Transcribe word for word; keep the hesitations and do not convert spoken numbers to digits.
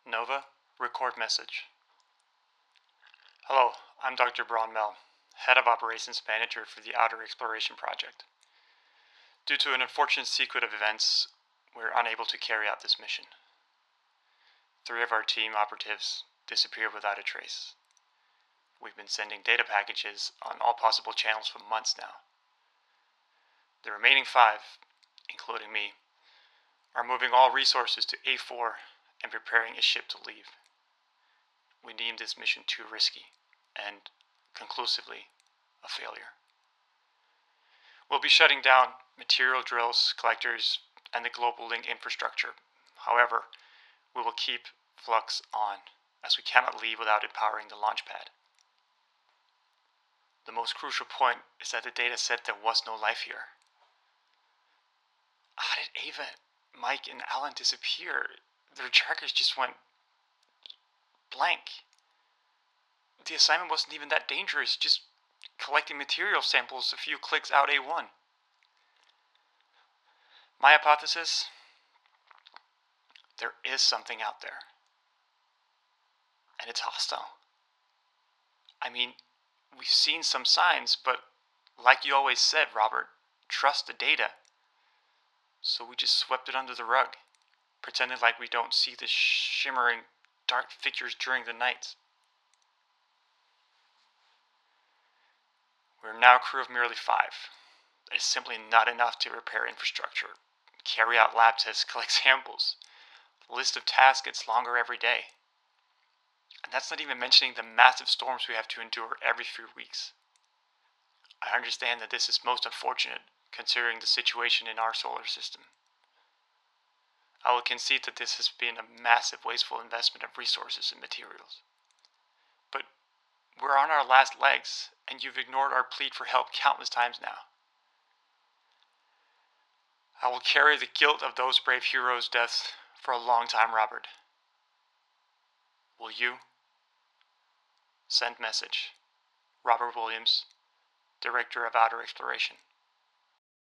Nova, record message. Hello, I'm Doctor Braun Mel, Head of Operations Manager for the Outer Exploration Project. Due to an unfortunate sequence of events, we're unable to carry out this mission. Three of our team operatives disappeared without a trace. We've been sending data packages on all possible channels for months now. The remaining five, including me, are moving all resources to A four and preparing a ship to leave. We deemed this mission too risky and, conclusively, a failure. We'll be shutting down material drills, collectors, and the global link infrastructure. However, we will keep Flux on, as we cannot leave without it powering the launch pad. The most crucial point is that the data said there was no life here. How did Ava, Mike, and Alan disappear? Their trackers just went blank. The assignment wasn't even that dangerous, just collecting material samples a few clicks out A one. My hypothesis? There is something out there. And it's hostile. I mean, we've seen some signs, but like you always said, Robert, trust the data. So we just swept it under the rug, pretending like we don't see the shimmering dark figures during the night. We're now a crew of merely five. That is simply not enough to repair infrastructure, carry out lab tests, collect samples. The list of tasks gets longer every day. And that's not even mentioning the massive storms we have to endure every few weeks. I understand that this is most unfortunate, considering the situation in our solar system. I will concede that this has been a massive wasteful investment of resources and materials. But we're on our last legs, and you've ignored our plea for help countless times now. I will carry the guilt of those brave heroes' deaths for a long time, Robert. Will you? Send message. Robert Williams, Director of Outer Exploration.